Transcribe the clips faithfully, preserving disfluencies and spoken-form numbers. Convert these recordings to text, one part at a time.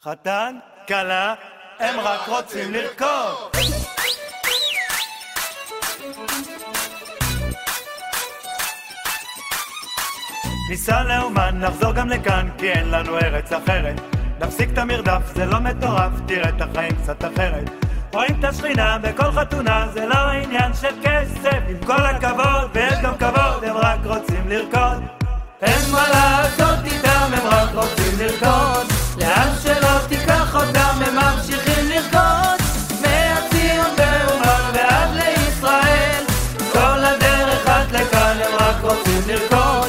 חתן, כלה, הם רק רוצים לרקוד. ניסע לאומן, נחזור גם לכאן, כי אין לנו ארץ אחרת. נפסיק את המרדף, זה לא מטורף, תראה את החיים קצת אחרת. רואים את השכינה בכל חתונה, זה לא עניין של כסף. עם כל הכבוד, ויש גם כבוד, הם רק רוצים לרקוד. אין מה לעשות איתם, הם רק רוצים לרקוד. לאן שלא תיקח אותם, הם ממשיכים לרקוד. מהציון באומן ועד לישראל, כל הדרך עד לכאן, הם רק רוצים לרקוד.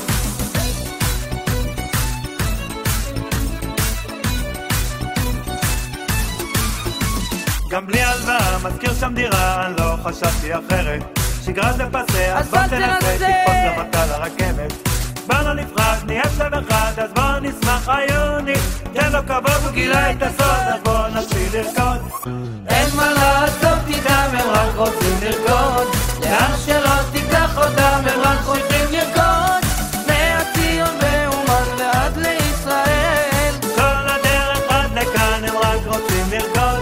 גם בלי הלוואה, מזכיר שם דירה, אני לא חשבתי אחרת. שגרה זה פסה, אז בוא תנסה, תקפוץ למטה לרכבת. באנו נפרד, נהיה שם אחד, אז בוא נשמח עיוני. תן לו כבוד, הוא גילה את הסוד, אז בוא נתחיל לרקוד. אין מה לעשות איתם, הם רק רוצים לרקוד. לאן שלא תיקח אותם, הם רק רוצים לרקוד. מהציון באומן ועד לישראל, כל הדרך עד לכאן, הם רק רוצים לרקוד.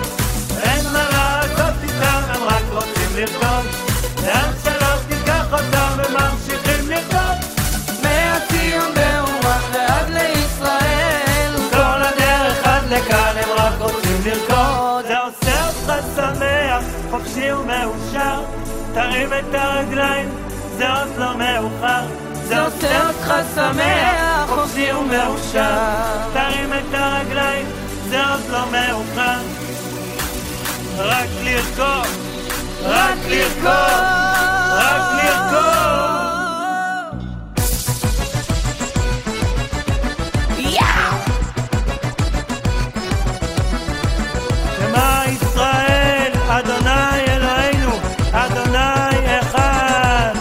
לרקוד, לאן שלא תיקח אותם וממשיכים לרקוד. מהציון באומן ועד לישראל, כל הדרך עד לכאן, הם רק רוצים לרקוד. זה עושה אותך שמח, חופשי ומאושר. תרים את הרגליים, זה עוד לא מאוחר. זה עושה אותך שמח, חופשי ומאושר. תרים את הרגליים, זה עוד לא מאוחר. רק לרקוד, רק לרקוד, רק לרקוד. שמע ישראל, אדוני אלוהינו, אדוני אחד.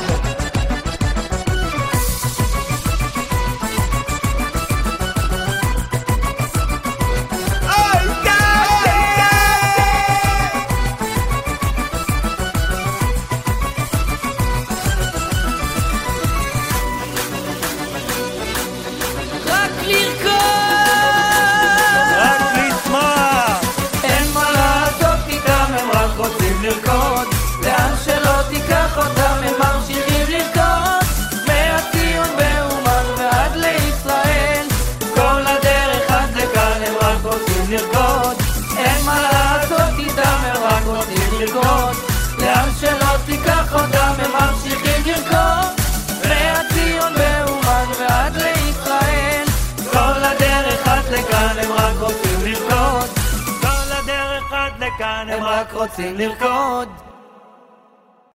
לרקוד, לאן שלא תיקח אותם, הם ממשיכים לרקוד. מהציון באומן ועד לישראל, כל הדרך עד לכאן, הם רק רוצים לרקוד. אין מה לעשות איתם, הם רק רוצים לרקוד. לאן שלא תיקח אותם, הם ממשיכים לרקוד. מהציון באומן ועד לישראל, כל הדרך עד לכאן, הם רק רוצים לרקוד. כל הדרך עד לכאן, הם רק רוצים לרקוד.